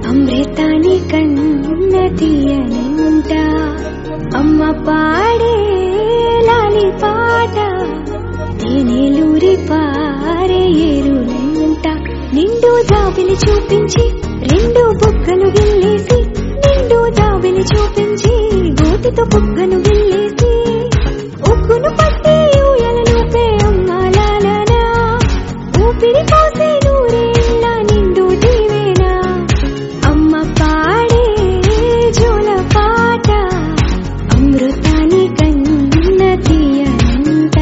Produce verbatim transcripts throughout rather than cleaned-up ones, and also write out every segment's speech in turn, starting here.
అమృతాని కన్న తీయనంట అమ్మ పాడే లాలి పాట తేనెలూరి పారే ఏరునంట నిండు జాబిలి చూపించి రెండు బుగ్గలు గిల్లేసి నిండు జాబిలి చూపించి గోటితో బుగ్గను గిల్లేసి ఉగ్గును పట్టి ఊయలలోపే అమ్మ లాలనా ఊపిరి పోసే నూరేళ్ళ నిండు దీవేనా అమ్మ పాడే జోల పాట అమృతాని కన్న తీయనంట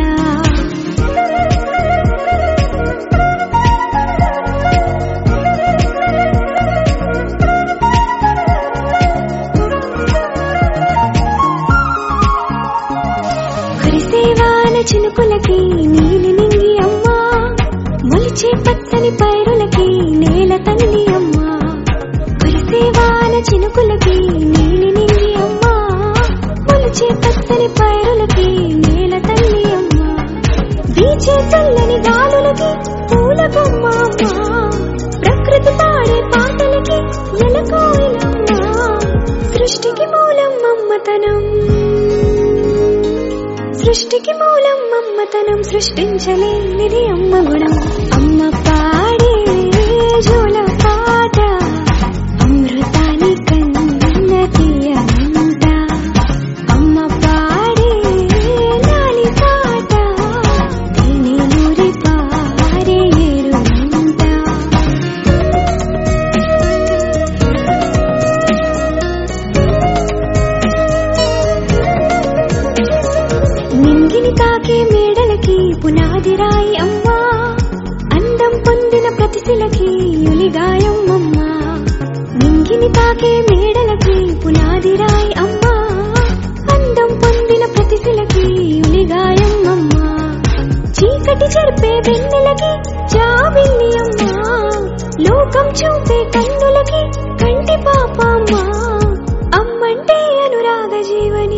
కురిసేవాన చినుకులకి నీలి నింగి అమ్మా మొలిచే పచ్చని పైరులకి నేల తల్లి అమ్మా కురిసేవాన చినుకులకి నీలి నింగి అమ్మా మొలిచే పచ్చని పైరులకి నేల తల్లి అమ్మా వీచే చల్లని గాలులకి పూల బొమ్మ అమ్మా ప్రకృతి పాడే పాటలకి నెలకోయిలమ్మా సృష్టికి మూలం మమ్మతనం సృష్టికి మూలం మమ్మతనం సృష్టించలేనిది అమ్మ గుణం అమ్మ పాడే జోల పాట అమృతాని కన్న తీయనంట అమ్మ పాడే లాలి పాట తేనెలూరి పారే ఏరునంట నింగిని తాకే మేడలకి పునాది రాయి అమ్మా అందం పొందిన ప్రతిశిలకి యులిగాయం అమ్మా నింగిని తాకే మేడలకి పునాది రాయి అమ్మా అందం పొందిన ప్రతిశిలకి యులిగాయం అమ్మా చీకటి చెరిపే వెన్నెలకి జాబిల్లి అమ్మా లోకం చూపే కన్నులకి కంటి పాప అమ్మా అమ్మంటే అనురాగ జీవని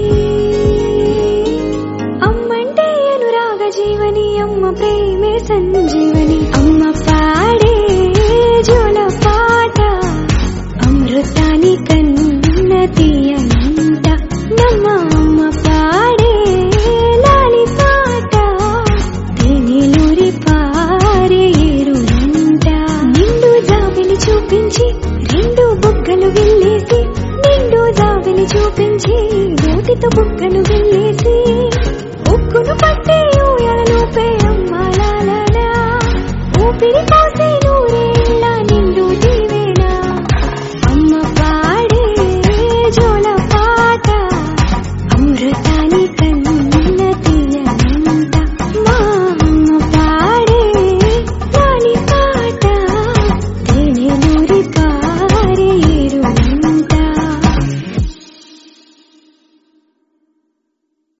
అమ్మంటే అనురాగ జీవని అమ్మ ప్రేమే సంజీవని అమ్మ పాడే జోల పాట అమృతాని కన్న తీయనంట నమ్మ అమ్మ పాడే లాలి పాట తేనెలూరి పారే ఏరునంట నిండు జాబిలి చూపించి రెండు బుగ్గలు గిల్లేసి నిండు జాబిలి చూపించి గోటితో బుగ్గను గిల్లేసి ఉక్కును పట్టి ఊయలలోపే అమ్మ లాలనా ఊపిరి